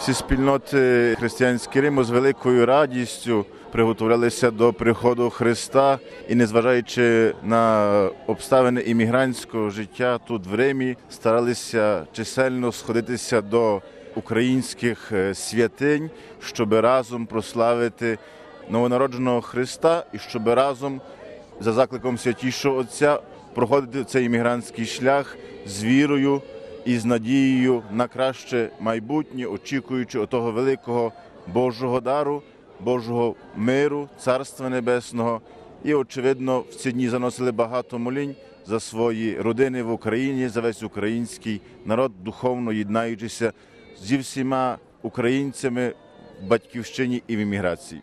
Всі спільноти християнського Риму з великою радістю приготувалися до приходу Христа і, незважаючи на обставини іммігрантського життя тут в Римі, старалися чисельно сходитися до українських святинь, щоб разом прославити новонародженого Христа і щоб разом за закликом Святішого Отця проходити цей іммігрантський шлях з вірою і з надією на краще майбутнє, очікуючи отого великого Божого дару, Божого миру, Царства Небесного. І, очевидно, в ці дні заносили багато молінь за свої родини в Україні, за весь український народ, духовно єднаючися зі всіма українцями в батьківщині і в еміграції.